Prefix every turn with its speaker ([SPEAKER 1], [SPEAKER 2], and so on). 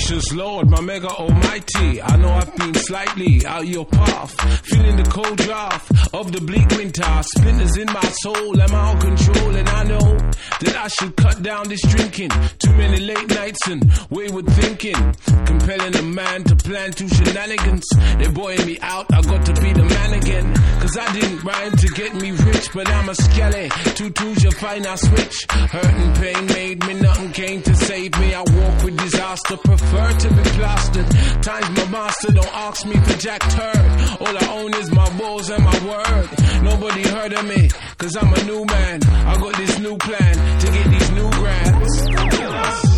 [SPEAKER 1] Gracious Lord, my mega almighty, I know I've been slightly out your path, feeling the cold draft of the bleak winter, splinters in my soul, I'm out of control, and I know that I should cut down this drinking, too many late nights and wayward thinking, compelling a man to plan two shenanigans, they're boying me out, I got to be the man again, cause I didn't rhyme to get me rich, but I'm a skelly, 2-2's your find I switch, hurt and pain made me, nothing came to save me, I walk with disaster, prefer to be plastered. Times my master, don't ask me for Jack Turd. All I own is my balls and my word. Nobody heard of me, cause I'm a new man. I got this new plan to get these new grants.